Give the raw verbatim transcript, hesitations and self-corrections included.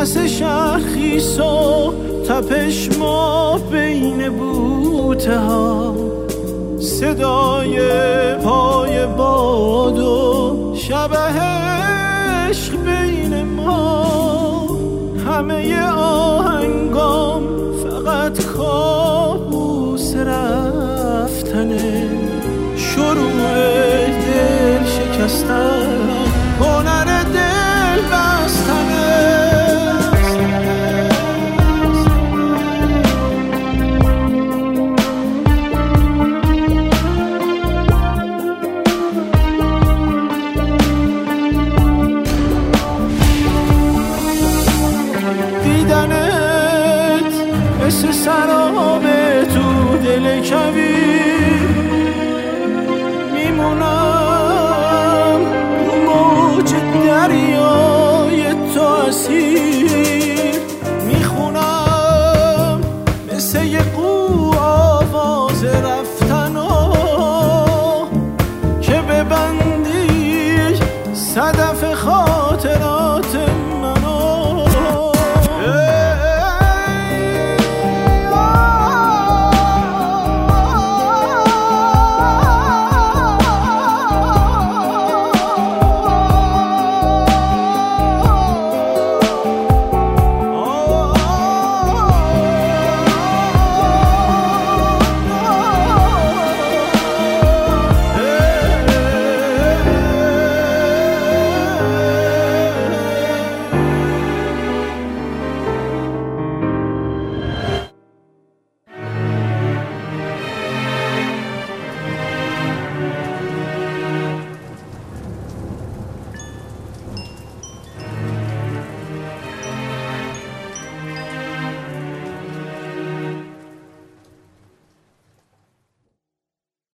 پس شرخیس و تپش ما بین بوته ها، صدای پای باد و شب عشق بین ما، همه آهنگام فقط کابوس رفتنه، شروع دل شکستن، هنر دل بستنه. دیدنت مثل سرابه تو دل کویر، میمونم موج دریای تو اسیر، میخونم مثل یه قو آواز رفتن ها که ببندی صد